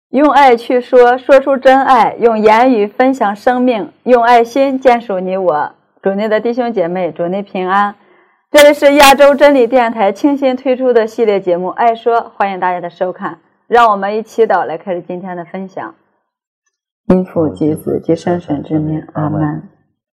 用爱去说，说出真爱；用言语分享生命，用爱心坚守你我。主内的弟兄姐妹，主内平安。这里是亚洲真理电台倾心推出的系列节目《爱说》，欢迎大家的收看。让我们以祈祷来开始今天的分享。因父及子及圣神之名，阿们。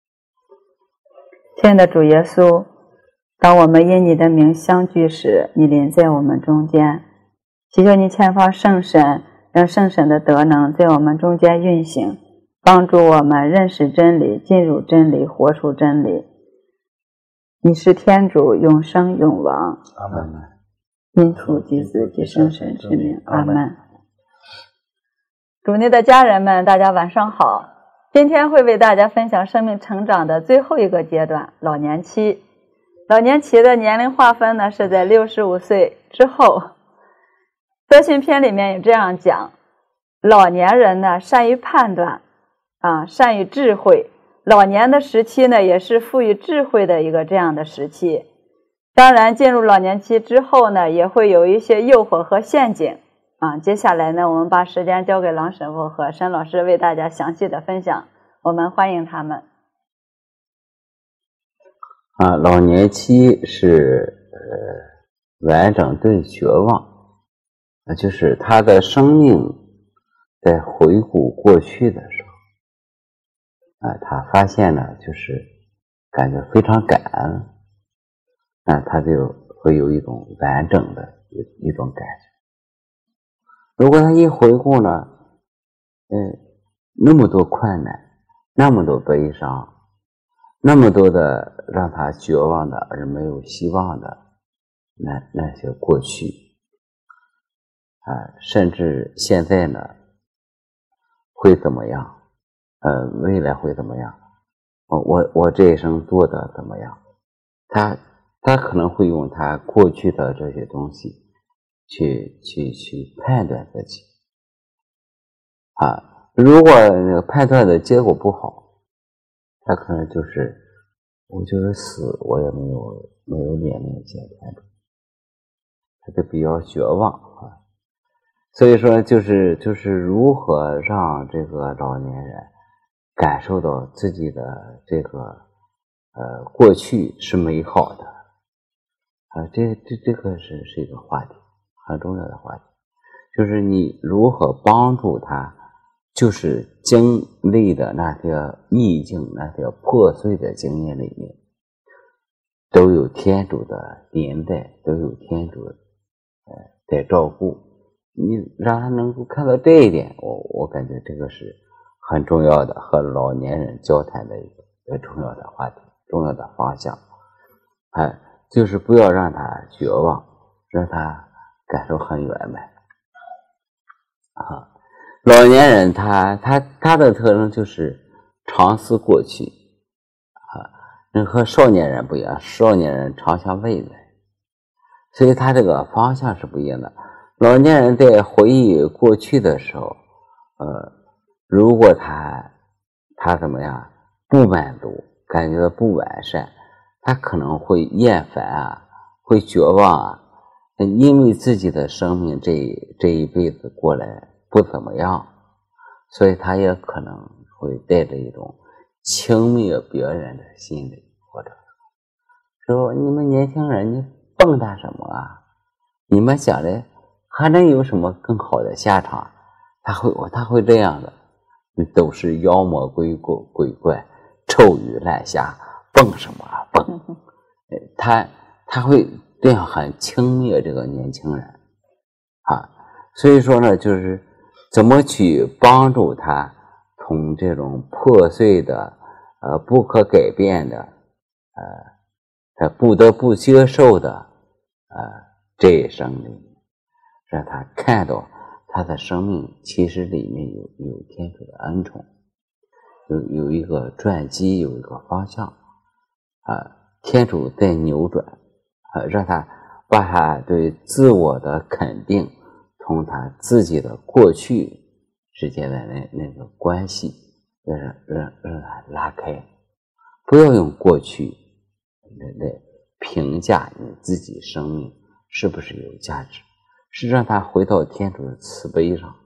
亲爱的主耶稣，当我们因你的名相聚时，你临在我们中间，祈求你遣发圣神，让圣神的德能在我们中间运行，帮助我们认识真理，进入真理，活出真理。你是天主，永生永王， 阿们。 因父及子及圣神之名，阿们。主内的家人们，大家晚上好。今天会为大家分享生命成长的最后一个阶段，老年期。老年期的年龄划分呢，是在65岁之后。德行篇里面也这样讲，老年人呢善于判断善于智慧，老年的时期呢也是富于智慧的一个这样的时期。当然进入老年期之后呢，也会有一些诱惑和陷阱接下来呢，我们把时间交给郎神父和申老师为大家详细的分享，我们欢迎他们。 老年期是完整对绝望，就是他的生命在回顾过去的时候他发现呢，就是感觉非常感恩他就会有一种完整的一种感觉。如果他一回顾呢那么多困难，那么多悲伤，那么多的让他绝望的而没有希望的那些过去甚至现在呢会怎么样未来会怎么样我这一生做的怎么样，他可能会用他过去的这些东西去判断自己如果那个判断的结果不好，他可能就是我就是死，我也没有面临一些态度，他就比较绝望所以说就是如何让这个老年人感受到自己的这个过去是美好的这个是一个话题，很重要的话题，就是你如何帮助他，就是经历的那些逆境，那些破碎的经验里面，都有天主的连带，都有天主在照顾你，让他能够看到这一点，我感觉这个是很重要的，和老年人交谈的一个重要的话题，重要的方向就是不要让他绝望，让他感受很圆满老年人他的特征就是常思过去和少年人不一样，少年人常想未来，所以他这个方向是不一样的。老年人在回忆过去的时候如果他怎么样不满足，感觉到不完善，他可能会厌烦会绝望因为自己的生命这一辈子过来不怎么样，所以他也可能会带着一种轻蔑别人的心理，或者说你们年轻人你蹦跶什么你们将来还能有什么更好的下场，他会这样的，都是妖魔鬼怪臭鱼烂虾，蹦什么蹦他会这样很轻蔑这个年轻人所以说呢，就是怎么去帮助他从这种破碎的不可改变的他不得不接受的这一生里面，让他看到他的生命其实里面有天主的恩宠，有一个转机，有一个方向天主在扭转让他把他对自我的肯定从他自己的过去之间的那个关系让他拉开，不要用过去来评价你自己生命是不是有价值，是让他回到天主的慈悲上，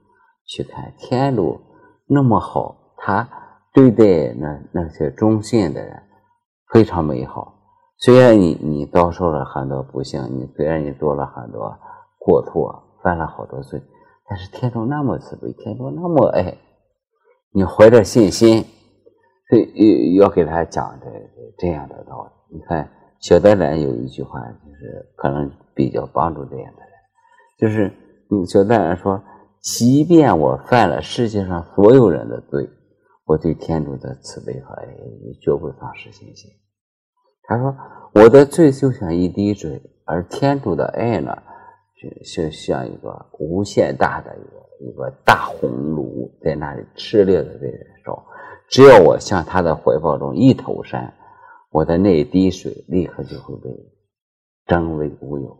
去看天主那么好，他对待那些忠信的人非常美好。虽然你遭受了很多不幸，虽然你做了很多过错，犯了好多罪，但是天主那么慈悲，天主那么爱你，怀着信心，所以要给他讲这样的道理。你看小德兰有一句话，就是可能比较帮助这样的人，就是小德兰说，即便我犯了世界上所有人的罪，我对天主的慈悲和爱绝不丧失信心。他说我的罪就像一滴水，而天主的爱呢，就像一个无限大的一个大红炉，在那里炽烈的被燃烧。只要我向他的怀抱中一投身，我的那一滴水立刻就会被蒸为乌有，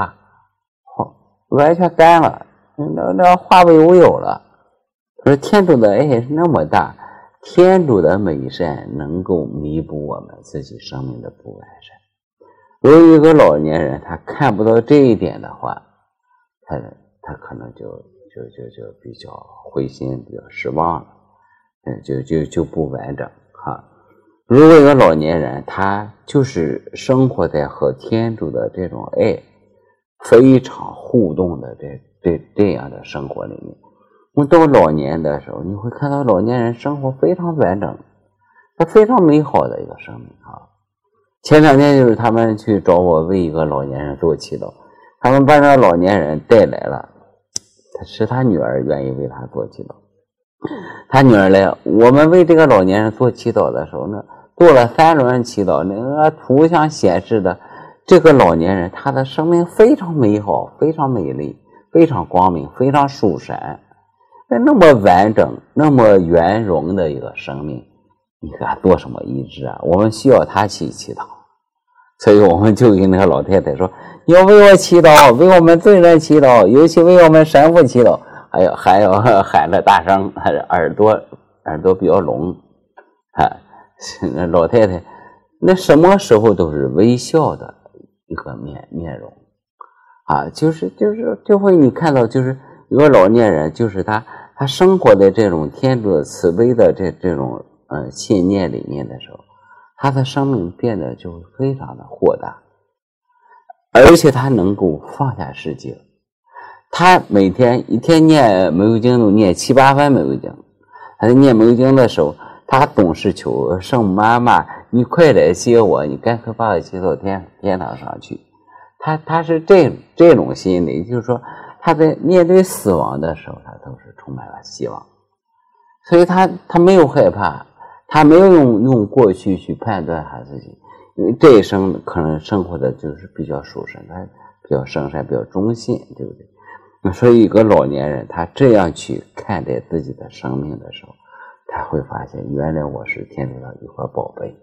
完全干了，那化为乌有了。而天主的爱是那么大，天主的美善能够弥补我们自己生命的不完善。如果一个老年人他看不到这一点的话，他可能就比较灰心，比较失望了，就不完整哈。如果一个老年人他就是生活在和天主的这种爱非常互动的这样的生活里面，我们到老年的时候，你会看到老年人生活非常完整，他非常美好的一个生命啊。前2天就是他们去找我为一个老年人做祈祷，他们把这老年人带来了，是他女儿愿意为他做祈祷。他女儿来，我们为这个老年人做祈祷的时候呢，做了3轮祈祷，那个图像显示的这个老年人他的生命非常美好，非常美丽，非常光明，非常殊善，那么完整，那么圆融的一个生命，你给他做什么医治啊？我们需要他去祈祷。所以我们就跟那个老太太说，你要为我祈祷，为我们罪人祈祷，尤其为我们神父祈祷，还要喊得大声，耳朵比较聋啊。那老太太那什么时候都是微笑的一个面容啊，就会你看到，就是一个老年人，就是他生活在这种天主慈悲的这种信念里面的时候，他的生命变得就非常的豁达，而且他能够放下世界。他每天一天念玫瑰经都念7、8番玫瑰经，他在念玫瑰经的时候，他总是求圣妈妈，你快来接我，你赶快把我接到天堂上去。他是这种心理，就是说他在面对死亡的时候，他都是充满了希望，所以他没有害怕，他没有用过去去判断他自己，因为这一生可能生活的就是比较殊胜，他比较圣善，比较忠信，对不对？所以一个老年人他这样去看待自己的生命的时候，他会发现原来我是天主的一块宝贝。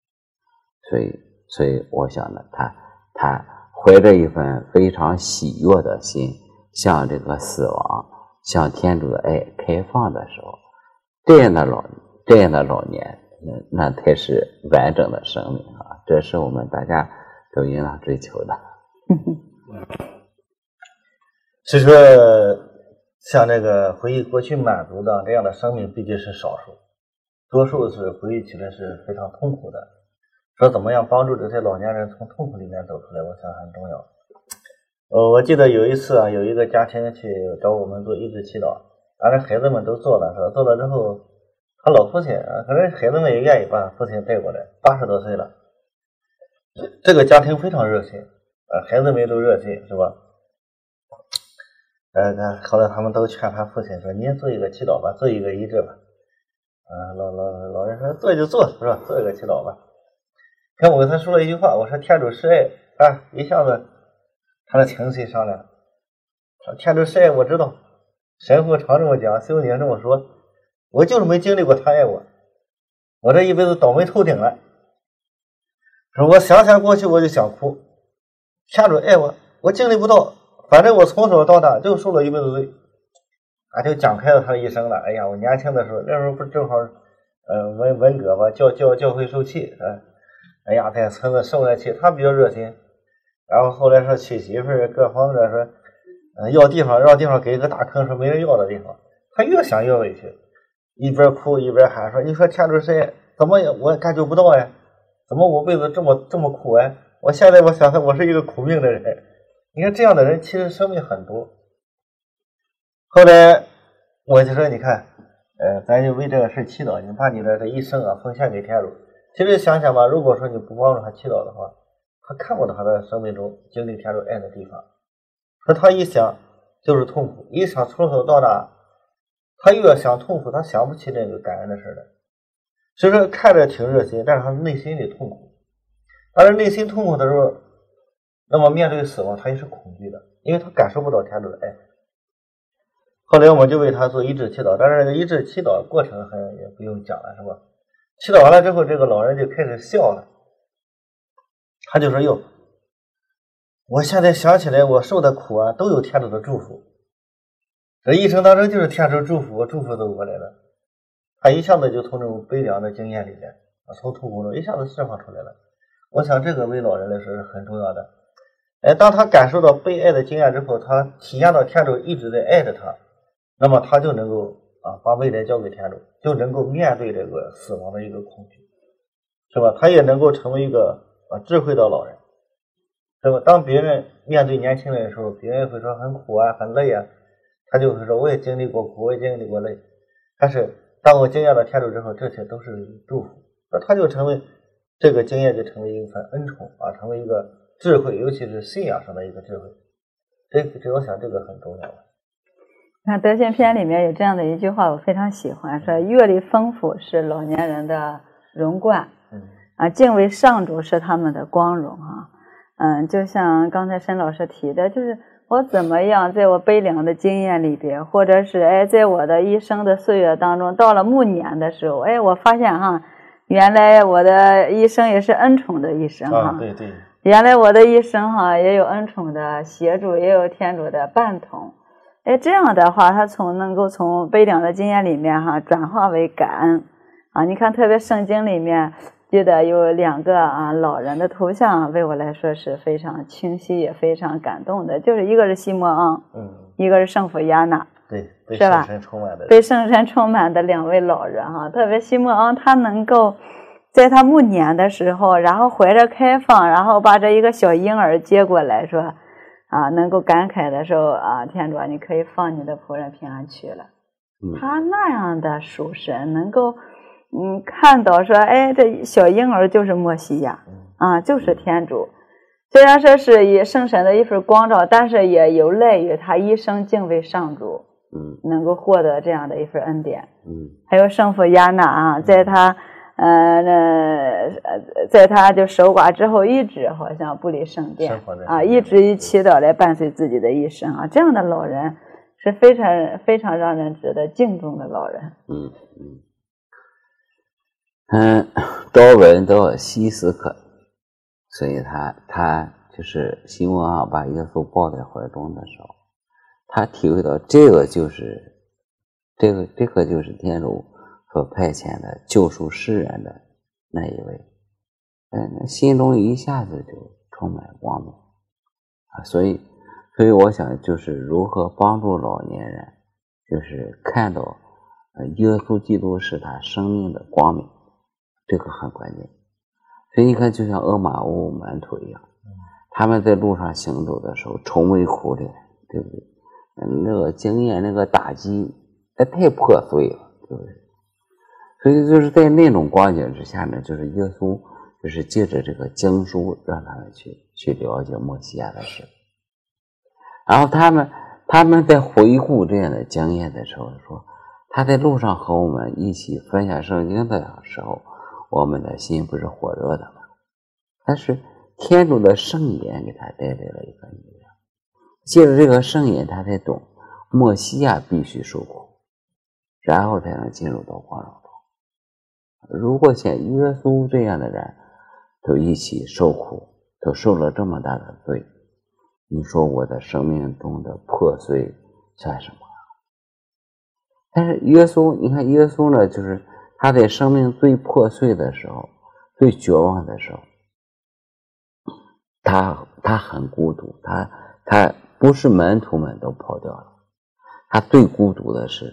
所以我想呢，他怀着一份非常喜悦的心向这个死亡，向天主的爱开放的时候，这样的老年，那才是完整的生命啊！这是我们大家都应当追求的。 所以说，像这个回忆过去满足的这样的生命毕竟是少数，多数是回忆起来是非常痛苦的。说怎么样帮助这些老年人从痛苦里面走出来，我想很重要。我记得有一次啊，有一个家庭去找我们做医治祈祷，反正孩子们都做了，是吧？做了之后，他老父亲啊，可是孩子们也愿意把父亲带过来，80多岁了。这个家庭非常热心，孩子们都热心，是吧？后来他们都劝他父亲说：“你也做一个祈祷吧，做一个医治吧。”老人说：“做就做，是吧？做一个祈祷吧。”看我跟他说了一句话，我说：“天主是爱啊！”一下子他的情绪上来了。天主是爱，我知道。神父常这么讲，修女这么说，我就是没经历过他爱我，我这一辈子倒霉透顶了。说我想想过去我就想哭，天主爱我，我经历不到。反正我从小到大就受了一辈子罪，就讲开了他的一生了。哎呀，我年轻的时候，那时候不正好，文革吧，教会受气，哎呀，在村子受了气，他比较热心。然后后来说娶媳妇儿，各方面说，要地方让地方给一个大坑，说没人要的地方， 他越想越委屈，一边哭一边喊说：“你说天主神，怎么我感觉不到呀？怎么我辈子这么苦哎？我现在我想我是一个苦命的人。”你看这样的人其实生命很多。后来我就说，你看，咱就为这个事祈祷，你把你的这一生啊奉献给天主。其实想想吧，如果说你不帮助他祈祷的话，他看不到他的生命中经历天主爱的地方。说他一想就是痛苦，一想从头到大，他越想痛苦，他想不起这个感恩的事来。所以说看着挺热心，但是他内心里痛苦。当然内心痛苦的时候，那么面对死亡他也是恐惧的，因为他感受不到天主的爱。后来我们就为他做医治祈祷，但是这个医治祈祷过程也不用讲了，是吧？祈祷完了之后，这个老人就开始笑了，他就说：“哟，我现在想起来我受的苦啊，都有天主的祝福。这一生当中就是天主祝福都过来了。”他一下子就从这种悲凉的经验里面，从痛苦中一下子释放出来了。我想这个为老人来说是很重要的。当他感受到被爱的经验之后，他体验到天主一直在爱着他，那么他就能够把未来交给天主，就能够面对这个死亡的一个恐惧，是吧？他也能够成为一个智慧的老人，是吧？当别人面对年轻人的时候，别人会说很苦啊很累啊，他就会说我也经历过苦，我也经历过累，但是当我经验了天主之后，这些都是祝福，那他就成为这个经验就成为一份恩宠成为一个智慧，尤其是信仰上的一个智慧。这我想这个很重要。 看德行篇里面有这样的一句话，我非常喜欢，说阅历丰富是老年人的荣冠，敬畏上主是他们的光荣就像刚才申老师提的，就是我怎么样在我悲凉的经验里边，或者是在我的一生的岁月当中，到了暮年的时候，我发现原来我的一生也是恩宠的一生对对， 原来我的一生也有恩宠的协助，也有天主的伴同。这样的话，他能够从悲凉的经验里面转化为感恩你看，特别圣经里面记得有2个老人的头像，为我来说是非常清晰也非常感动的，就是一个是西摩昂，一个是圣父亚纳， 对，被圣神充满的， 被圣神充满的2位老人特别西摩昂，他能够在他暮年的时候，然后怀着开放，然后把这一个小婴儿接过来说能够感慨的时候天主你可以放你的仆人平安去了。他那样的属神能够看到说这小婴儿就是默西亚就是天主。虽然说是以圣神的一份光照，但是也有赖于他一生敬畏上主能够获得这样的一份恩典。还有圣父亚纳在他在他就守寡之后，一直好像不离圣殿一直以祈祷来伴随自己的一生这样的老人是非常非常让人值得敬重的老人。 多闻多希斯克，所以他就是西摩昂把耶稣抱在怀中的时候，他体会到这个就是天主所派遣的救赎世人的那一位，心中一下子就充满光明所以我想就是如何帮助老年人，就是看到耶稣基督是他生命的光明，这个很关键。所以你看，就像厄玛乌门徒一样，他们在路上行走的时候愁眉苦脸，对不对？那个经验那个打击太破碎了，对不对？所以就是在那种光景之下呢，就是耶稣就是借着这个经书让他们去了解默西亚的事。然后他们在回顾这样的经验的时候说，他在路上和我们一起分享圣经的时候，我们的心不是火热的吗？但是天主的圣言给他带来了一个力量，借着这个圣言他才懂默西亚必须受苦，然后才能进入到光荣中。如果像耶稣这样的人都一起受苦，都受了这么大的罪，你说我的生命中的破碎算什么？但是耶稣，你看耶稣呢，就是他在生命最破碎的时候，最绝望的时候，他很孤独，他不是门徒们都跑掉了，他最孤独的是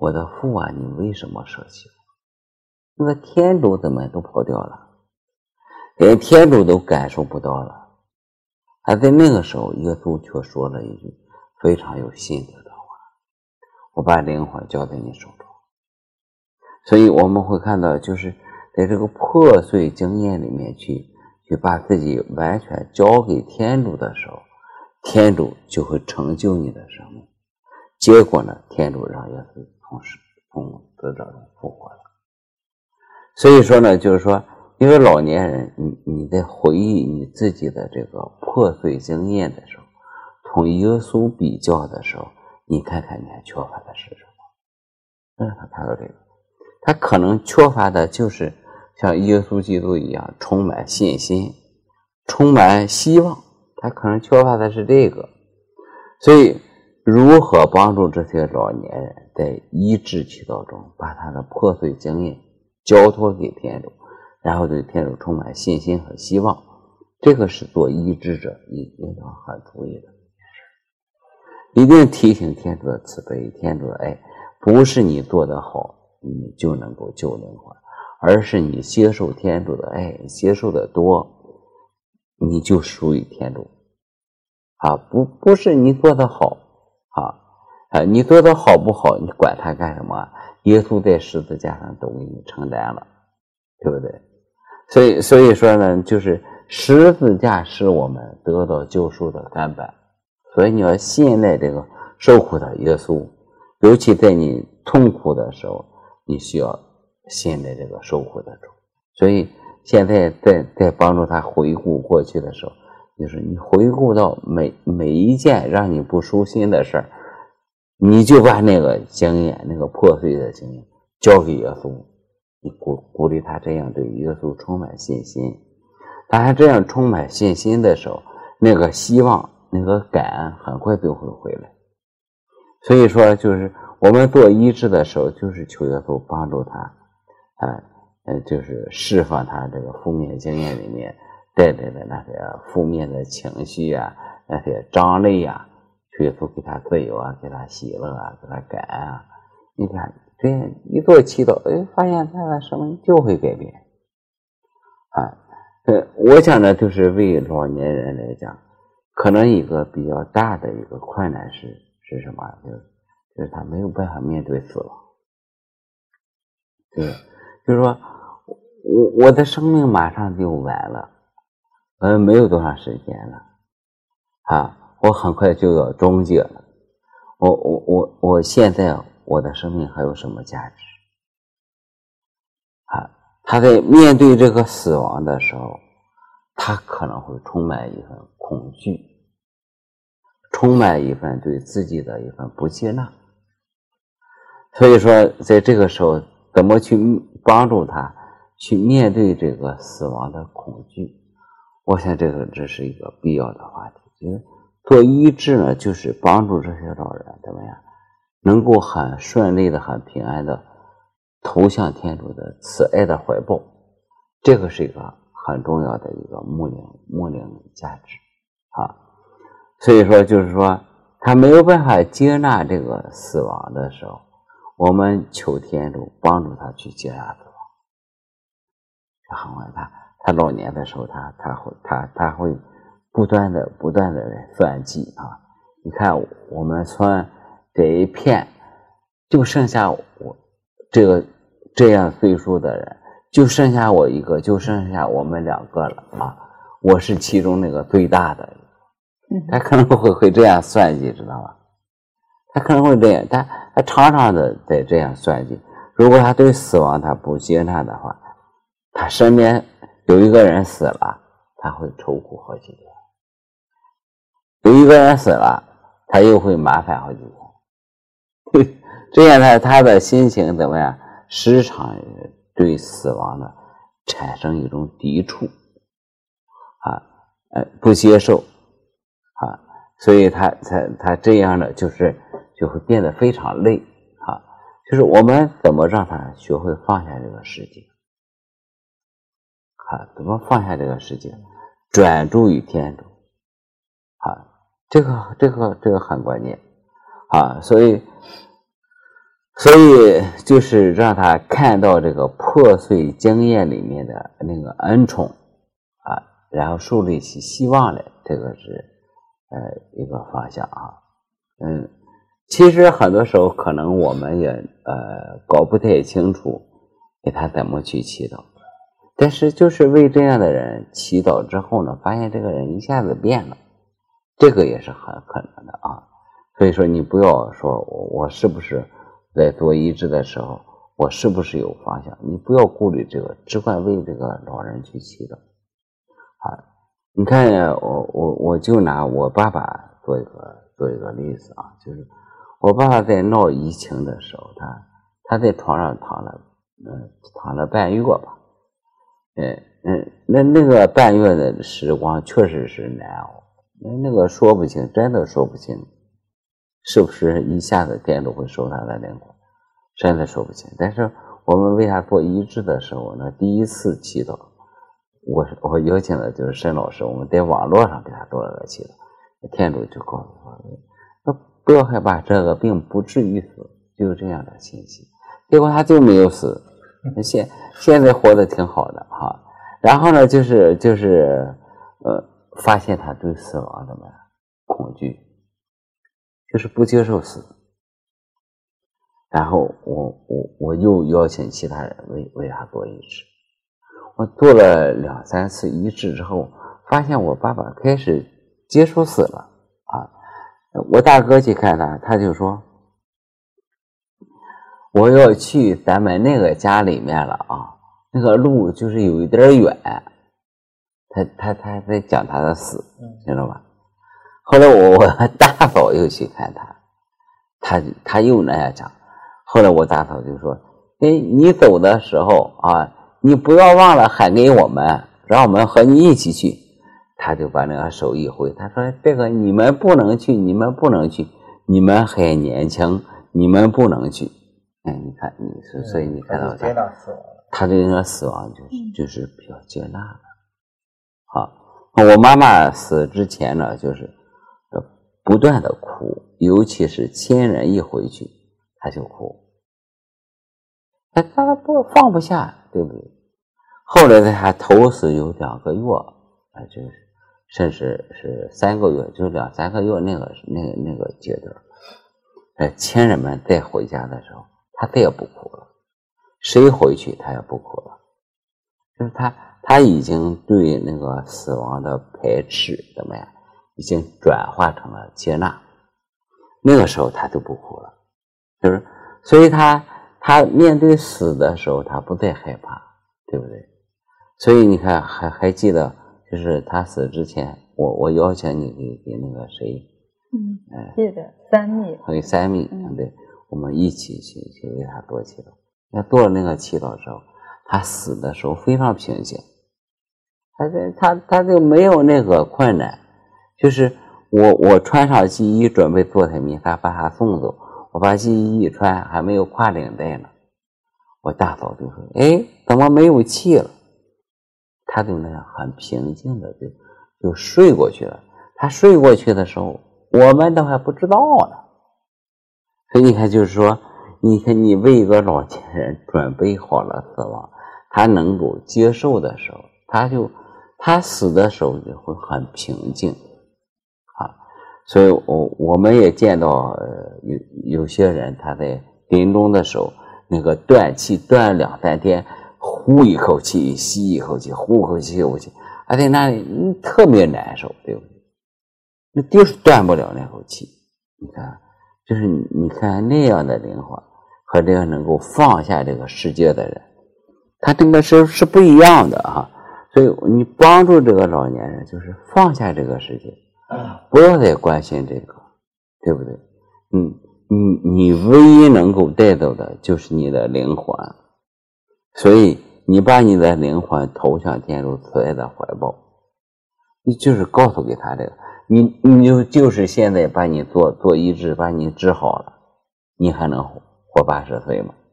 我的父啊，你为什么舍弃我？那个天主怎么都跑掉了，连天主都感受不到了。而在那个时候，耶稣却说了一句非常有心得的话：我把灵魂交在你手中。所以我们会看到，就是在这个破碎经验里面去把自己完全交给天主的时候，天主就会成就你的生命。结果呢，天主让耶稣从死者中复活了。所以说呢，就是说一个老年人，你在回忆你自己的这个破碎经验的时候，同耶稣比较的时候，你看看你还缺乏的是什么？他看到这个，他可能缺乏的就是像耶稣基督一样充满信心，充满希望，他可能缺乏的是这个。所以如何帮助这些老年人在医治祈祷中把他的破碎经验交托给天主，然后对天主充满信心和希望，这个是做医治者一定要很注意的一定提醒天主的慈悲，天主的爱，不是你做得好你就能够救灵魂，而是你接受天主的爱，接受的多，你就属于天主不是你做得好你做得好不好，你管他干什么？耶稣在十字架上都给你承担了，对不对？所以说呢，就是十字架是我们得到救赎的根本，所以你要信赖这个受苦的耶稣，尤其在你痛苦的时候，你需要信赖这个受苦的主。所以现在在帮助他回顾过去的时候，就是你回顾到每一件让你不舒心的事儿，你就把那个经验，那个破碎的经验交给耶稣，你鼓励他这样对耶稣充满信心。当他这样充满信心的时候，那个希望，那个感恩很快就会回来。所以说就是我们做医治的时候，就是求耶稣帮助他就是释放他这个负面经验里面带来的那些负面的情绪那些张力求耶稣给他自由给他喜乐给他感恩你看这样一做祈祷，发现他的生命就会改变我想呢，就是为老年人来讲，可能一个比较大的一个困难是什么？就是他没有办法面对死亡。就是说我的生命马上就完了，没有多长时间了我很快就要终结了。我现在我的生命还有什么价值？他在面对这个死亡的时候，他可能会充满一份恐惧，充满一份对自己的一份不接纳。所以说在这个时候怎么去帮助他去面对这个死亡的恐惧，我想这是一个必要的话题。就是做医治呢，就是帮助这些老人怎么样能够很顺利的很平安的投向天主的慈爱的怀抱，这个是一个很重要的一个牧灵价值所以说就是说他没有办法接纳这个死亡的时候，我们求天主帮助他去接纳死亡。很快他老年的时候他会不断的算计你看我们村这一片就剩下我这样岁数的人，就剩下我一个，就剩下我们2个了我是其中那个最大的。他可能会这样算计，知道吧？他可能会这样，他常常的在这样算计。如果他对死亡他不接纳的话，他身边有一个人死了，他会愁苦好几天；有一个人死了，他又会麻烦好几天。这样他的心情怎么样？时常对死亡呢产生一种抵触不接受所以他这样的就会变得非常累就是我们怎么让他学会放下这个世界怎么放下这个世界，专注于天主这个很关键所所以就是让他看到这个破碎经验里面的那个恩宠啊，然后树立起希望来，这个是一个方向啊。其实很多时候可能我们也搞不太清楚给他怎么去祈祷，但是就是为这样的人祈祷之后呢，发现这个人一下子变了，这个也是很可能的啊。所以说你不要说我是不是在做医治的时候我是不是有方向，你不要顾虑这个，只管为这个老人去祈祷啊。你看我就拿我爸爸做一个例子啊，就是我爸爸在闹疫情的时候，他在床上躺了半月吧，那个半月的时光确实是难熬，那个说不清，真的说不清，是不是一下子电都会收他的灵魂，真的说不清。但是我们为他做医治的时候呢，第一次祈祷，我邀请的就是申老师，我们在网络上给他做了个祈祷，天主就告诉我，不要害怕，这个病不至于死，就是这样的信息。结果他就没有死，现在活得挺好的哈。然后呢，就是发现他对死亡的恐惧，就是不接受死。然后我又邀请其他人为他做医治。我做了2、3次医治之后，发现我爸爸开始接受死了啊！我大哥去看他，他就说我要去咱们那个家里面了啊，那个路就是有一点远。他在讲他的死，知道吧？后来我大嫂又去看他又那样讲。后来我大嫂就说：“你走的时候啊，你不要忘了喊给我们，让我们和你一起去。”他就把那个手一挥，他说：“这个你们不能去，你们不能去，你们还年轻，你们不能去。”你看，所以你看到他对那个死亡就是比较接纳的。好，我妈妈死之前呢，就是不断的哭，尤其是亲人一回去，她就哭。他放不下，对不对？后来呢，还头死有2个月，就是甚至是3个月，就2、3个月那个阶段，亲人们再回家的时候，他再也不哭了，谁回去他也不哭了，就是他已经对那个死亡的排斥怎么样，已经转化成了接纳，那个时候他就不哭了，就是所以他面对死的时候，他不再害怕，对不对？所以你看，还记得，就是他死之前，我邀请你给那个谁， 记得三密， 和三密，对，我们一起去为他做祈祷。那做了那个祈祷之后，他死的时候非常平静，他就没有那个困难，就是我穿上记衣准备做他弥撒把他送走。我把记衣一穿，还没有挎领带呢，我大嫂就说：“怎么没有气了？”他就那样很平静的就睡过去了。他睡过去的时候，我们都还不知道呢。所以你看，就是说，你看你为一个老年人准备好了死亡，他能够接受的时候，他死的时候就会很平静。所以我们也见到有些人他在临终的时候，那个断气断2、3天，呼一口气吸一口气，呼一口气吸一口气，在那里特别难受，对不对？那就是断不了那口气。你看，就是你看那样的灵魂和这个能够放下这个世界的人，他这个是不一样的哈。所以你帮助这个老年人，就是放下这个世界。不要再关心这个，对不对？你唯一能够带走的就是你的灵魂，所以你把你的灵魂投向天主慈爱的怀抱，你就是告诉给他这个，你就是现在把你做医治，把你治好了，你还能活80岁吗？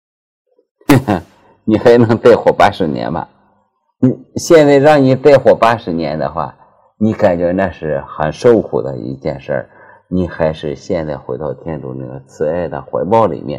你还能再活80年吗？现在让你再活80年的话，你感觉那是很受苦的一件事儿，你还是现在回到天主那个慈爱的怀抱里面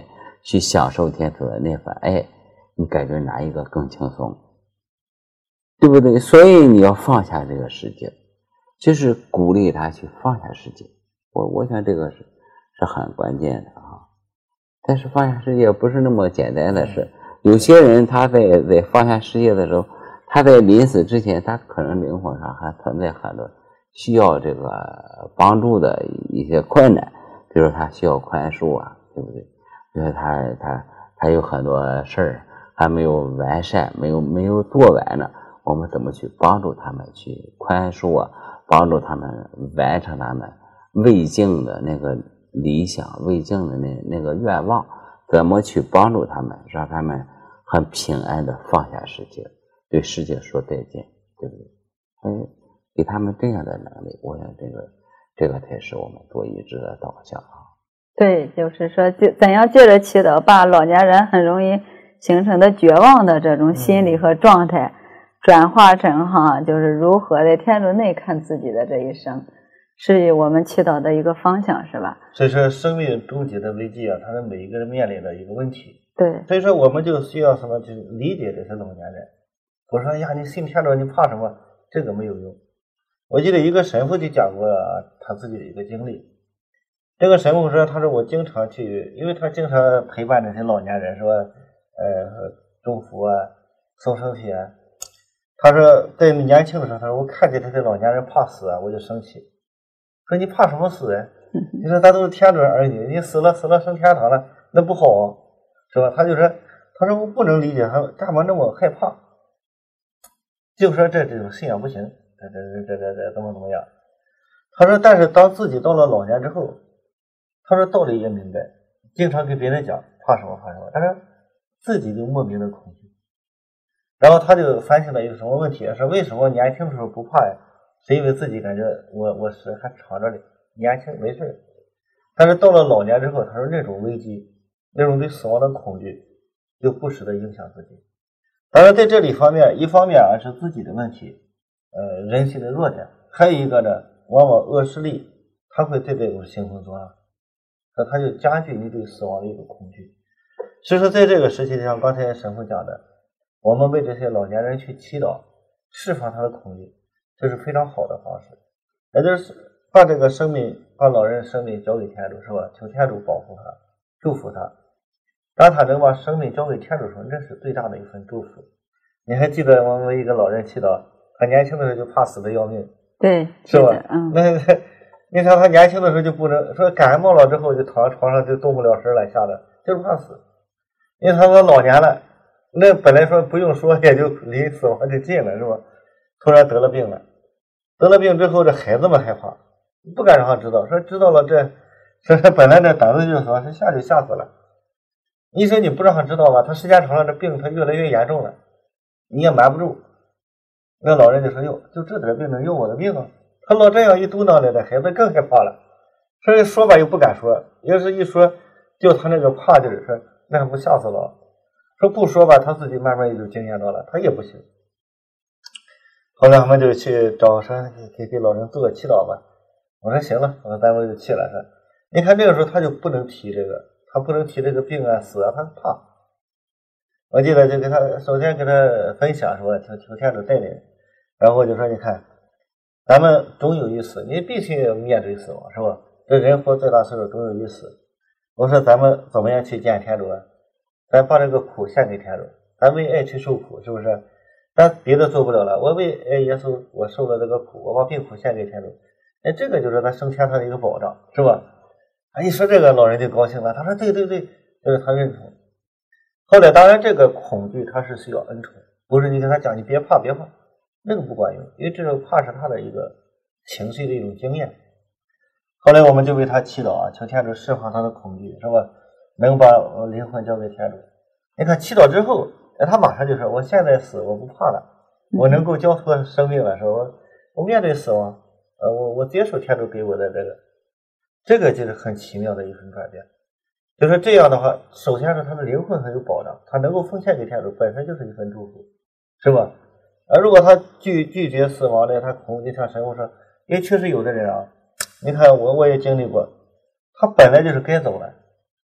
去享受天主的那份爱，你感觉哪一个更轻松，对不对？所以你要放下这个世界，就是鼓励他去放下世界。我想这个是很关键的啊。但是放下世界不是那么简单的事，有些人他在放下世界的时候，他在临死之前，他可能灵魂上还存在很多需要这个帮助的一些困难，比如他需要宽恕啊，对不对？比如他有很多事儿还没有完善，没有做完呢，我们怎么去帮助他们去宽恕啊，帮助他们完成他们未尽的那个理想，未尽的那个愿望，怎么去帮助他们，让他们很平安的放下世界，对世界说再见，对不对？给他们这样的能力，我想这个才是我们做医治的导向啊。 对，就是说怎样借着祈祷把老年人很容易形成的绝望的这种心理和状态转化成就是如何在天主内看自己的这一生，是我们祈祷的一个方向，是吧？ 这是生命终极的危机啊，它是每一个人面临的一个问题。 对， 所以说我们就需要什么，就是理解这些老年人。我说呀，你信天主你怕什么？这个没有用。我记得一个神父就讲过他自己的一个经历。这个神父说，他说我经常去，因为他经常陪伴这些老年人，说祝福啊，送身体啊。他说在年轻的时候，他说我看见这些老年人怕死啊，我就生气。说你怕什么死啊？你说咱都是天主儿女，你死了升天堂了，那不好啊，是吧？他就说，他说我不能理解他干嘛那么害怕，就说这种信仰不行，这怎么样？他说，但是当自己到了老年之后，他说道理也明白，经常跟别人讲怕什么，但是自己就莫名的恐惧。然后他就反省了一个什么问题，说为什么年轻的时候不怕呀？是因为自己感觉我是还长着呢，年轻没事。但是到了老年之后，他说那种危机，那种对死亡的恐惧就不时的影响自己。当然在这里方面，一方面是自己的问题，人性的弱点，还有一个呢，往往恶势力他会对这种兴风作浪，那他就加剧你对死亡的一个恐惧。所以说在这个时期，像刚才神父讲的，我们为这些老年人去祈祷，释放他的恐惧，这是非常好的方式。也就是把这个生命，把老人的生命交给天主，是吧？求天主保护他，祝福他。当他能把生命交给天主的时候，这是最大的一份祝福。你还记得我们一个老人祈祷，他年轻的时候就怕死的要命， 对， 是吧？那你看他年轻的时候就不能说感冒了之后就躺在床上就动不了神来，吓得就是怕死。因为他说老年了，那本来说不用说也就离死亡就近了，是吧？突然得了病了，得了病之后这孩子们害怕，不敢让他知道，说知道了这本来这胆子就小，这吓就吓死了。你说你不让他知道吧，他时间长了这病他越来越严重了，你也瞒不住。那老人就说哟，就这点病能有我的命啊？他老这样一嘟囔来，这孩子更害怕了。所以说吧又不敢说，要是一说，就他那个怕劲儿，说那还不吓死了。说不说吧，他自己慢慢也就经验到了，他也不行。后来我们就去找说给老人做个祈祷吧。我说行了，咱们就去了。说你看这个时候他就不能提这个，他不能提这个病啊死啊，他怕。我记得就给他首先给他分享说求天主带领，然后我就说你看，咱们终有一死，你必须面对死亡，是吧？这人活最大岁数终有一死。我说咱们怎么样去见天主啊？咱把这个苦献给天主，咱为爱去受苦，是不是？咱别的做不了了，我为爱耶稣，我受了这个苦，我把病苦献给天主，这个就是他升天堂的一个保障，是吧？一说这个老人就高兴了，他说对，就是他认同。后来当然这个恐惧他是需要恩宠，不是你跟他讲你别怕，那个不管用，因为这种怕是他的一个情绪的一种经验。后来我们就为他祈祷求天主释放他的恐惧，是吧？能把灵魂交给天主。你看祈祷之后，他马上就说我现在死我不怕了，我能够交托生命了，说我面对死亡，我接受天主给我的这个就是很奇妙的一份转变。就是这样的话，首先是他的灵魂很有保障，他能够奉献给天主本身就是一份祝福，是吧？如果他拒绝死亡的，他恐惧，像神父说，因为确实有的人你看我也经历过，他本来就是该走了，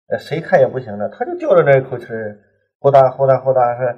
谁看也不行了，他就吊着那一口气，呼哒呼哒呼哒是，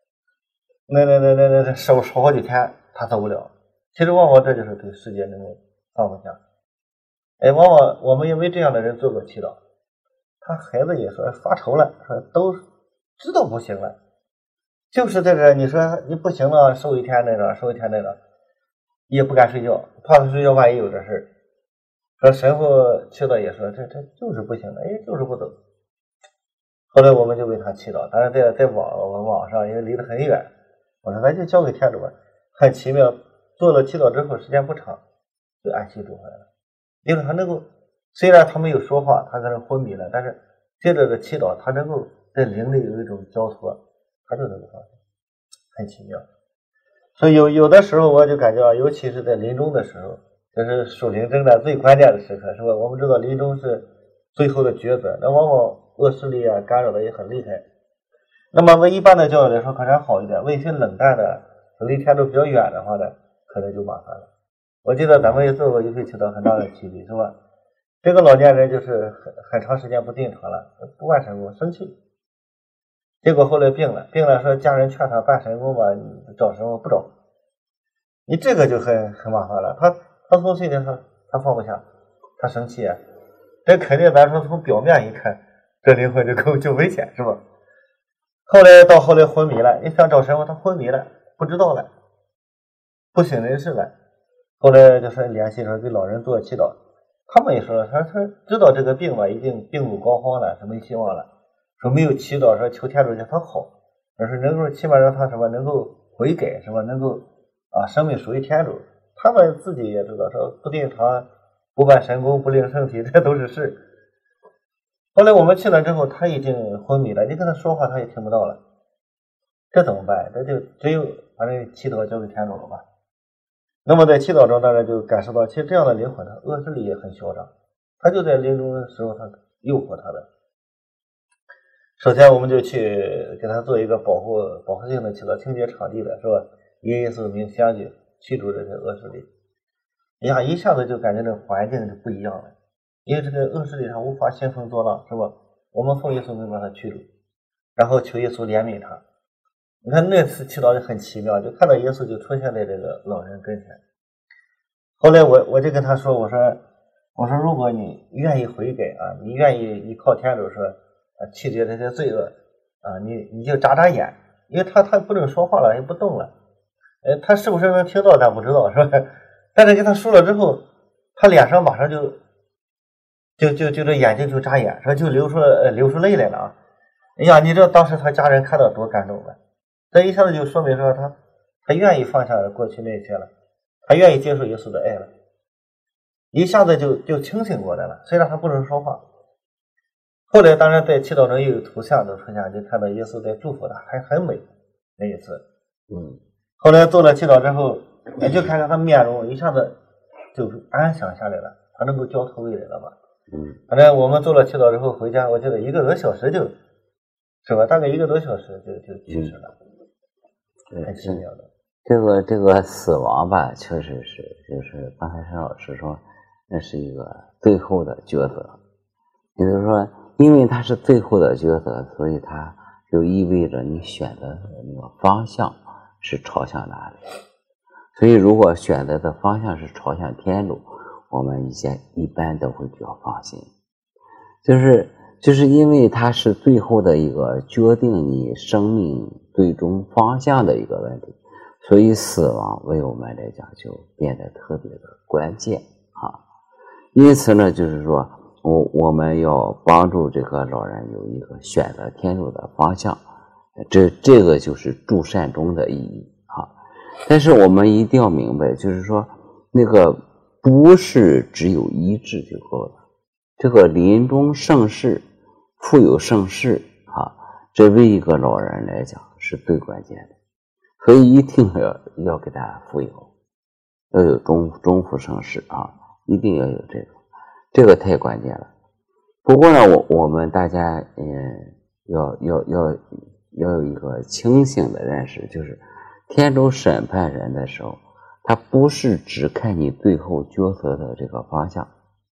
那烧好几天，他走不了。其实往往这就是对世界那种放不下。往往我们也为这样的人做过祈祷，他孩子也说发愁了，说都知道不行了，就是这个你说你不行了，受一天那个，受一天那个，也不敢睡觉，怕他睡觉万一有这事。说神父祈祷也说这就是不行的，就是不走。后来我们就为他祈祷，当然在网上因为离得很远，我说咱就交给天主吧。很奇妙，做了祈祷之后时间不长就安息住回来了。因为他能够，虽然他没有说话，他可能昏迷了，但是接着的祈祷，他能够在灵里有一种交托，他就能够放下，很奇妙。所以有的时候我就感觉尤其是在临终的时候，这是属灵征战最关键的时刻，是吧？我们知道临终是最后的抉择，那往往恶势力干扰的也很厉害。那么为一般的教友来说可能好一点，为一些冷淡的离天主比较远的话呢，可能就麻烦了。我记得咱们也做过一回祈祷很大的祈祷，是吧？这个老年人就是很长时间不进堂了，不办神功，生气。结果后来病了说家人劝他办神功吧，你找神功不找，你这个就很麻烦了。他从心里他放不下，他生气这肯定咱说从表面一看，这灵魂就危险，是吧？后来昏迷了，你想找神功，他昏迷了，不知道了，不省人事了。后来就是联系说给老人做祈祷，他们也说他知道这个病吧，已经病入膏肓了，是没希望了，说没有祈祷说求天主叫他好，而是能够起码让他什么能够悔改，什么能够生命属于天主。他们自己也知道说不进堂不办神功不领圣体，这都是事。后来我们去了之后，他已经昏迷了，你跟他说话他也听不到了，这怎么办？这就只有反正祈祷交给天主了吧。那么在祈祷中当然就感受到，其实这样的灵魂他恶势力也很嚣张，他就在临终的时候他诱惑他的。首先我们就去给他做一个保护性的祈祷，清洁场地的，是吧？以耶稣名相继驱逐这些恶势力。一下子就感觉这个环境就不一样了，因为这个恶势力他无法兴风作浪，是吧？我们奉耶稣名把他驱逐，然后求耶稣怜悯他。你看那次祈祷就很奇妙，就看到耶稣就出现在这个老人跟前。后来我就跟他说，我说如果你愿意悔改你愿意依靠天主说弃绝这些罪恶你就眨眨眼，因为他不能说话了，也不动了。他是不是能听到咱不知道，是吧？但是跟他说了之后，他脸上马上就这眼睛就眨眼，说就流出泪来了哎呀，你知道当时他家人看到多感动了。这一下子就说明说他愿意放下过去那些了，他愿意接受耶稣的爱了，一下子就清醒过来了。虽然他不能说话，后来当然在祈祷中又有图像都出现，就看到耶稣在祝福他，还很美那一次。后来做了祈祷之后，就看看他面容一下子就安详下来了，他能够交托未来了吧。反正我们做了祈祷之后回家，我记得1个多小时是吧？大概1个多小时就去世了。很奇妙的。 这个死亡吧，确实是，就是刚才沈老师说，那是一个最后的抉择。也就是说，因为它是最后的抉择，所以它就意味着你选择的那个方向是朝向哪里。所以，如果选择的方向是朝向天主，我们一般都会比较放心。就是因为它是最后的一个决定你生命最终方向的一个问题，所以死亡为我们来讲就变得特别的关键因此呢，就是说我们要帮助这个老人有一个选择天主的方向，这个就是助善终的意义但是我们一定要明白，就是说那个不是只有医治就够了，这个临终圣事富有圣事这为一个老人来讲是最关键的，所以一定要给他富有，要有中富圣事一定要有这个太关键了。不过呢，我们大家要有一个清醒的认识，就是天主审判人的时候，他不是只看你最后抉择的这个方向，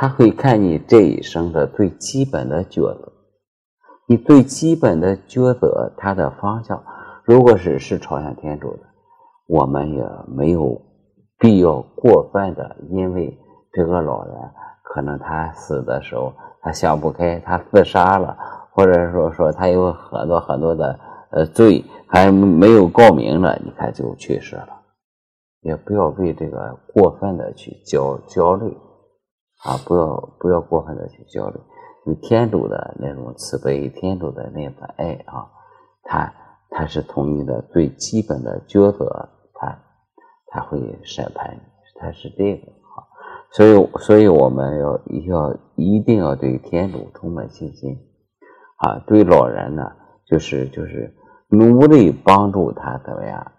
他会看你这一生的最基本的抉择，你最基本的抉择它的方向，如果是朝向天主的，我们也没有必要过分的，因为这个老人可能他死的时候他想不开，他自杀了，或者说他有很多的罪还没有告明了，你看就去世了，也不要为这个过分的去焦虑啊，不要过分的去焦虑，因为天主的那种慈悲，天主的那份爱啊，他是从你的最基本的抉择，他会审判你，他是这个啊，所以我们一定要对天主充满信心啊，对老人呢，就是努力帮助他怎么样，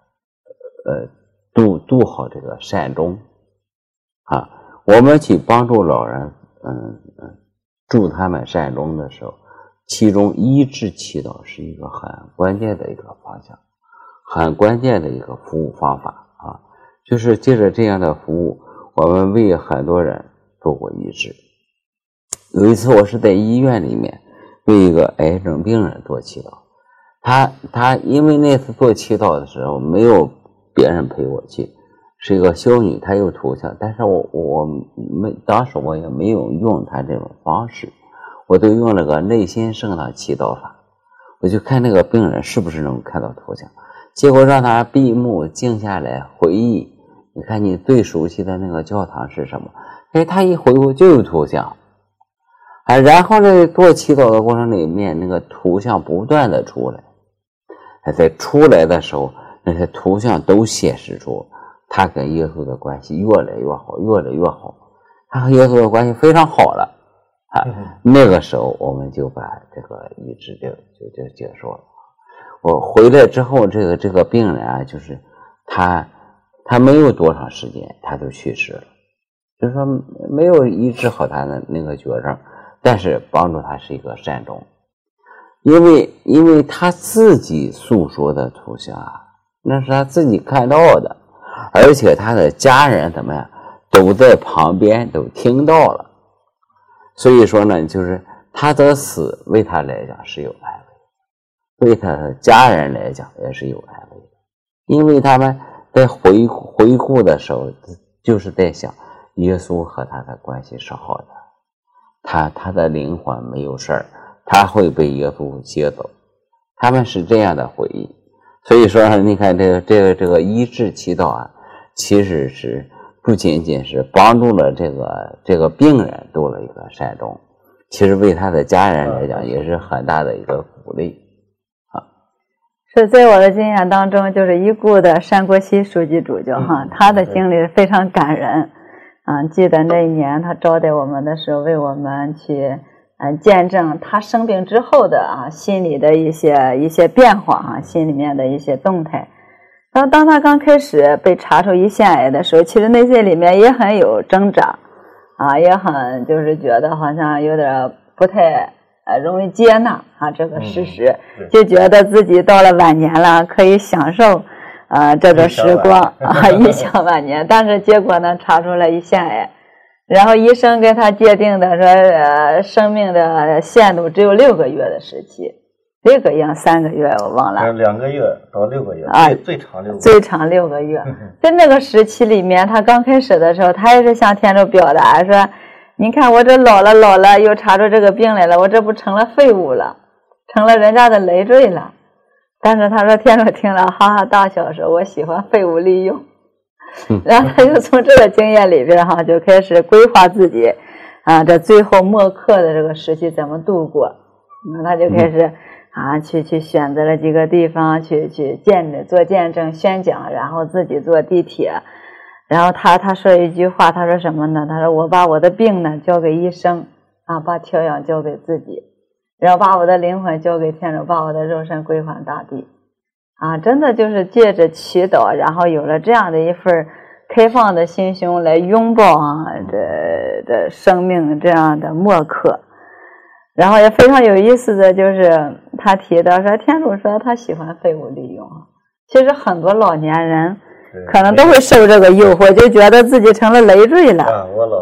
度好这个善终啊。我们去帮助老人，助他们善终的时候，其中医治祈祷是一个很关键的一个方向，很关键的一个服务方法啊。就是借着这样的服务，我们为很多人做过医治。有一次我是在医院里面为一个癌症病人做祈祷，他因为那次做祈祷的时候没有别人陪我去，是一个修女，她有图像，但是当时我也没有用她这种方式，我都用了个内心圣堂祈祷法，我就看那个病人是不是能看到图像，结果让他闭目静下来回忆，你看你最熟悉的那个教堂是什么？他一回顾就有图像，然后在做祈祷的过程里面，那个图像不断的出来，在出来的时候，那些图像都显示出他跟耶稣的关系越来越好，越来越好，他和耶稣的关系非常好了啊。那个时候我们就把这个医治就结束了。我回来之后，这个病人啊，就是他没有多长时间他就去世了，就是说没有医治好他的那个绝症，但是帮助他是一个善终，因为他自己诉说的图像啊，那是他自己看到的，而且他的家人怎么样都在旁边都听到了，所以说呢，就是他的死为他来讲是有安慰，为他的家人来讲也是有安慰的，因为他们在回顾的时候就是在想耶稣和他的关系是好的，他的灵魂没有事儿，他会被耶稣接走，他们是这样的回忆。所以说你看这个医治祈祷啊，其实是不仅仅是帮助了这个病人度了一个善终，其实为他的家人来讲也是很大的一个鼓励啊。 是在我的经验当中，就是已故的单国熙书记主教哈，他的经历非常感人啊。记得那一年他招待我们的时候，为我们去见证他生病之后的心理的一些变化心里面的一些动态。当他刚开始被查出胰腺癌的时候，其实内心里面也很有挣扎也很就是觉得好像有点不太容易接纳这个事实，就觉得自己到了晚年了，可以享受这个时光颐享晚年。但是结果呢，查出了胰腺癌，然后医生给他界定的说生命的限度只有6个月的时期，6个月3个月我忘了 ，2个月到6个月最长6个月， 最长6个月。在那个时期里面，他刚开始的时候，他也是向天主表达说，你看我这老了又查出这个病来了，我这不成了废物了，成了人家的累赘了。但是他说天主听了哈哈大笑说，我喜欢废物利用。然后他就从这个经验里边就开始规划自己这最后末课的这个时期怎么度过。他就开始去选择了几个地方去做见证宣讲，然后自己坐地铁。然后他说一句话，他说什么呢？他说我把我的病呢交给医生把调养交给自己，然后把我的灵魂交给天主，把我的肉身归还大地真的就是借着祈祷，然后有了这样的一份开放的心胸来拥抱这生命这样的末课。然后也非常有意思的就是他提到说，天主说他喜欢废物利用其实很多老年人可能都会受这个诱惑，就觉得自己成了累赘了我老了没用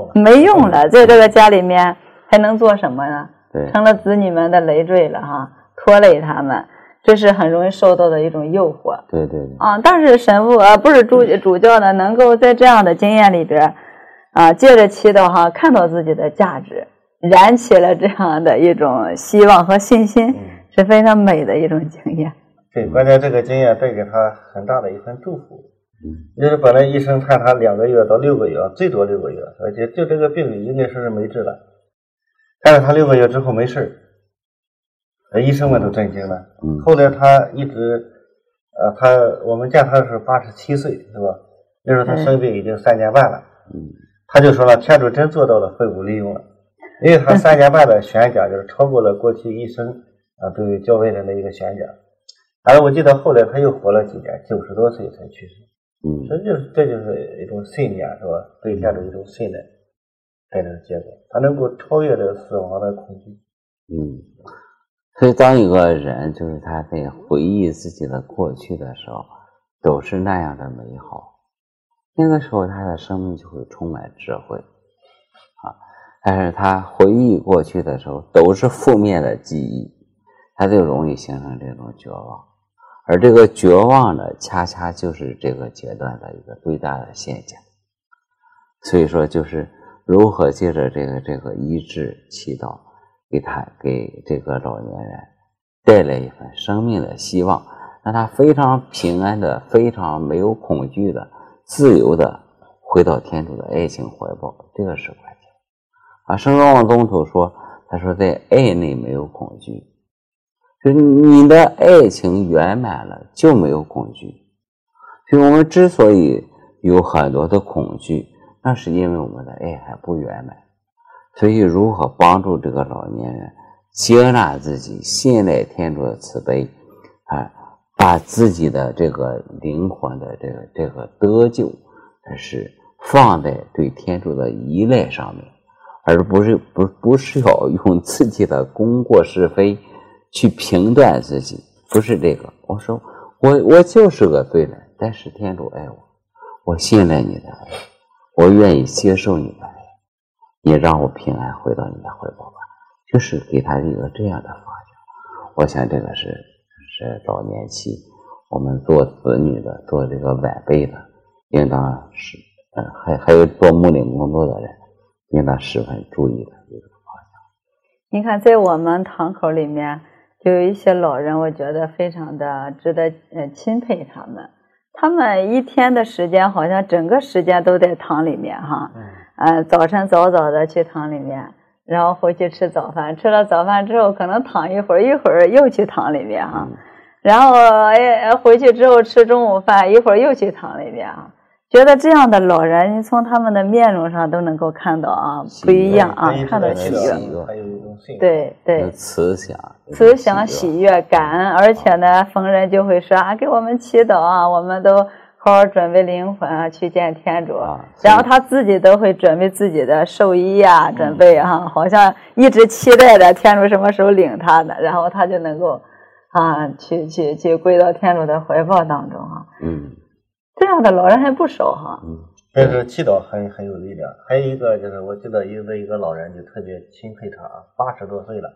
了， 没用了，在这个家里面还能做什么呢？ 对， 成了子女们的累赘了哈，拖累他们，这是很容易受到的一种诱惑。 对对对。 啊，但是神父不是主教呢，能够在这样的经验里边借着祈祷哈，看到自己的价值，燃起了这样的一种希望和信心，是非常美的一种经验。 对，关键这个经验带给他很大的一份祝福。就是本来医生判他2个月到6个月，最多6个月，而且就这个病应该说是没治了。但是他6个月之后没事，医生们都震惊了。后来他一直，我们见他是87岁，是吧？那时候他生病已经3年半了。他就说了，天主真做到了废物利用了，因为他3年半的宣讲就是超过了过去一生对教会人的一个宣讲。而我记得后来他又活了几年，90多岁才去世。这就是一种信念，是吧？对天主一种信任带来的结果，他能够超越这个死亡的恐惧。 所以当一个人就是他在回忆自己的过去的时候，都是那样的美好，那个时候他的生命就会充满智慧但是他回忆过去的时候都是负面的记忆，他就容易形成这种绝望。而这个绝望呢，恰恰就是这个阶段的一个最大的现象。所以说，就是如何借着这个医治祈祷，给这个老年人带来一份生命的希望，让他非常平安的、非常没有恐惧的、自由的回到天主的爱情怀抱，这个是关键。圣若望宗徒说，他说在爱内没有恐惧。就是你的爱情圆满了，就没有恐惧。所以我们之所以有很多的恐惧，那是因为我们的爱还不圆满。所以如何帮助这个老年人接纳自己，信赖天主的慈悲把自己的这个灵魂的这个得救是放在对天主的依赖上面，而不是要用自己的功过是非去评断自己，不是这个。我说我就是个罪人，但是天主爱我，我信赖你的爱，我愿意接受你的爱，你让我平安回到你的怀抱吧，就是给他一个这样的方向。我想这个是老年期我们做子女的，做这个晚辈的，应当是还有做牧灵工作的人，应当十分注意的一个方向。 你看，在我们堂口里面，就有一些老人，我觉得非常的值得钦佩他们。他们一天的时间，好像整个时间都在堂里面哈。早晨早早的去堂里面，然后回去吃早饭，吃了早饭之后可能躺一会儿又去堂里面哈。然后回去之后吃中午饭，一会儿又去堂里面啊。觉得这样的老人，你从他们的面容上都能够看到不一样看到喜悦， 还有一种信对慈祥喜悦感恩，而且呢逢人就会说给我们祈祷我们都好好准备灵魂去见天主然后他自己都会准备自己的寿衣准备好像一直期待着天主什么时候领他的，然后他就能够去归到天主的怀抱当中这样的老人还不少但是祈祷很有力量。还有一个就是我记得一个老人就特别钦佩他80多岁了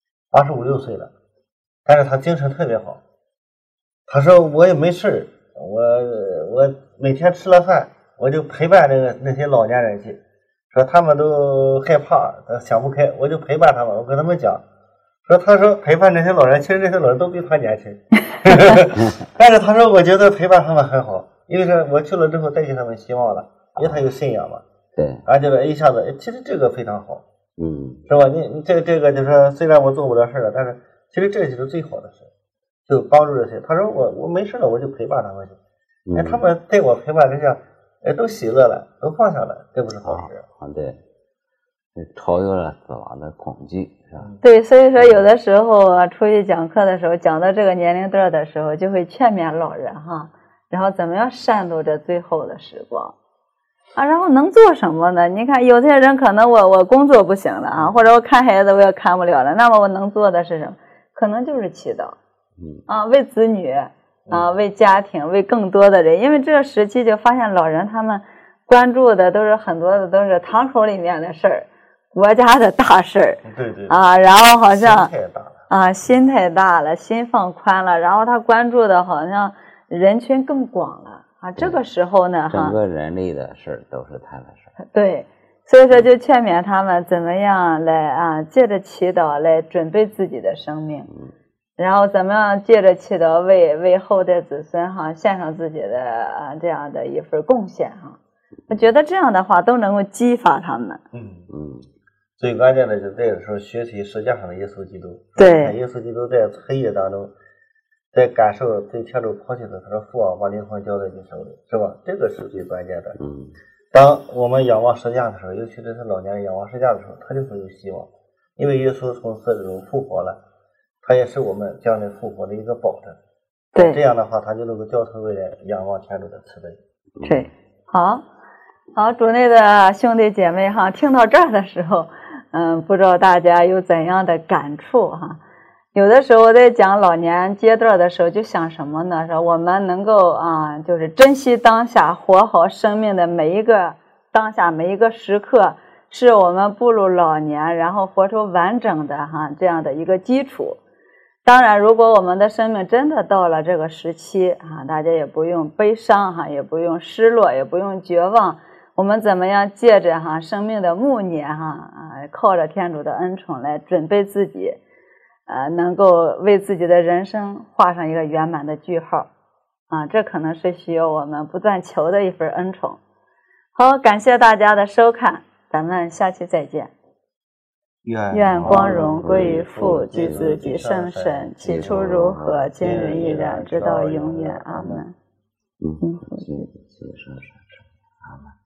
，85、6岁了，但是他精神特别好。他说我也没事，我每天吃了饭我就陪伴那些老年人去，说他们都害怕想不开，我就陪伴他们，我跟他们讲他说陪伴这些老人，其实这些老人都比他年轻但是他说我觉得陪伴他们很好，因为是我去了之后带给他们希望了，因为他有信仰嘛。 对， 就是一下子其实这个非常好是吧？你这个就是虽然我做不了事了，但是其实这就是最好的事，就帮助这些。他说我没事了，我就陪伴他们去他们对我陪伴之下都喜乐了，都放下了，这不是好事对，超越了死亡的恐惧是吧？ 对，所以说有的时候出去讲课的时候，讲到这个年龄段的时候，就会劝勉老人然后怎么样善度这最后的时光然后能做什么呢？你看有些人可能我工作不行了或者我看孩子我也看不了了，那么我能做的是什么？可能就是祈祷为子女为家庭，为更多的人。因为这个时期就发现老人他们关注的都是很多的都是堂口里面的事儿，国家的大事儿。 对对啊，然后好像心太大了啊，心太大了，心放宽了，然后他关注的好像人群更广了啊。这个时候呢， 整个人类的事儿都是他的事儿。 对，所以说就劝勉他们怎么样来啊，借着祈祷来准备自己的生命，然后怎么样借着祈祷为后代子孙哈献上自己的这样的一份贡献哈。我觉得这样的话都能够激发他们。 最关键的就在于说学习十架上的耶稣基督。 对， 耶稣基督在黑夜当中，在感受对天主抛弃的，他说父啊，把灵魂交在你手里，是吧？这个是最关键的。当我们仰望十架的时候，尤其是他老年人仰望十架的时候，他就会有希望，因为耶稣从死里中复活了，他也是我们将来复活的一个保证。 对， 这样的话，他就能够交头未来仰望天主的慈悲。 对，好，主内的兄弟姐妹哈，听到这儿的时候，不知道大家有怎样的感触哈？有的时候在讲老年阶段的时候，就想什么呢？说我们能够就是珍惜当下，活好生命的每一个当下，每一个时刻，是我们步入老年，然后活出完整的这样的一个基础。当然，如果我们的生命真的到了这个时期大家也不用悲伤也不用失落，也不用绝望。我们怎么样借着生命的暮年靠着天主的恩宠来准备自己，能够为自己的人生画上一个圆满的句号这可能是需要我们不断求的一份恩宠。好，感谢大家的收看，咱们下期再见。愿光荣归于父、及子、及圣神，起初如何，今日亦然，直到永远。阿门。 阿门。